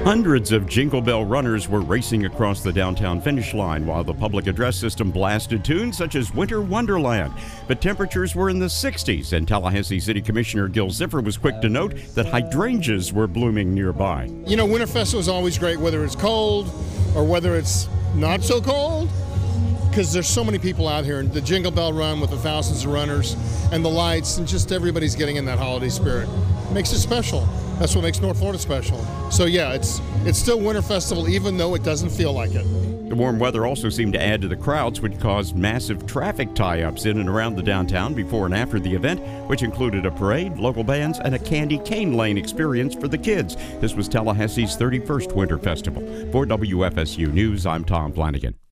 Hundreds of Jingle Bell runners were racing across the downtown finish line while the public address system blasted tunes such as Winter Wonderland. But temperatures were in the 60s, and Tallahassee City Commissioner Gil Ziffer was quick to note that hydrangeas were blooming nearby. You know, Winter Festival is always great, whether it's cold or whether it's not so cold, because there's so many people out here. And the Jingle Bell Run with the thousands of runners and the lights, and just everybody's getting in that holiday spirit. Makes it special. That's what makes North Florida special. So yeah, it's still Winter Festival, even though it doesn't feel like it. The warm weather also seemed to add to the crowds, which caused massive traffic tie-ups in and around the downtown before and after the event, which included a parade, local bands, and a candy cane lane experience for the kids. This was Tallahassee's 31st Winter Festival. For WFSU News, I'm Tom Flanagan.